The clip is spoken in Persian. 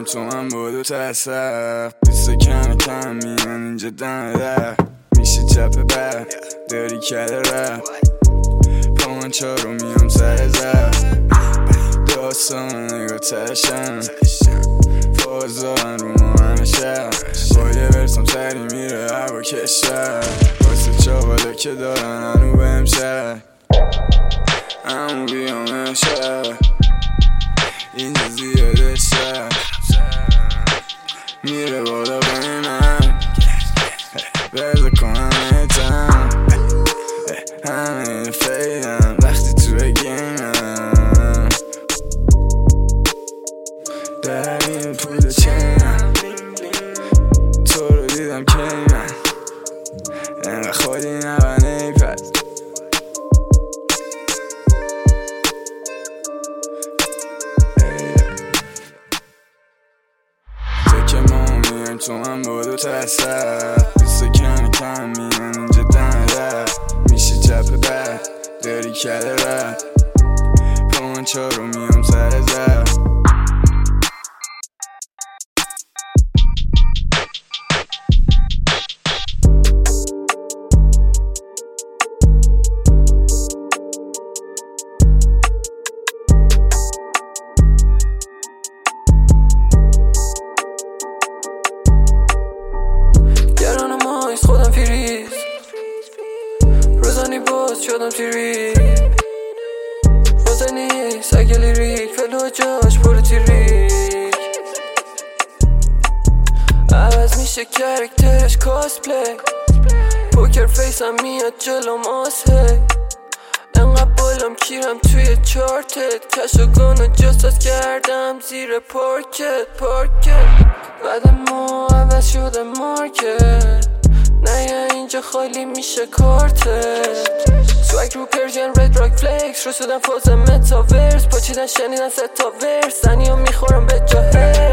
تو من بودو تصف بیست کم میان اینجا دم میشه چپ بر داری کل رپ با من چارو میام سر زف داستان نگاه ترشم فازدارن رو ما همه شب با یه برسم سری میره هوا کشور واسه چابالا که دارن هنو بهم شد همون بیام امشب اینجا زیاده شد میره بالا بین من بذار کنم ایتم همه فیدم وقتی توی گیمم در این پول چینم تو رو دیدم که من انقدر خودی نبنه پس تکه ما میایم تو من بودو تصف بیست کم میان اینجا دم میشه چپ بر داری کل رپ با من چارو میام سر زف خودم فریز روزانی باز شدم تیریک روزانی سگ لیریک فلو جاش پر تیریک عوض میشه کرکترش کاسپلی پوکر فیسم میاد جلوم آسه انقدر بالام کیرم توی چارتت کش و گانو جستاز کردم زیر پارکت بعد ما عوض شده مارکت نه اینجا خالی میشه کارتت سوگ رو پرژن رد راک فلکس رو شدن فاز متاورس پاچیدن شنیدن ستا ورس زنی ها میخورم به جاهه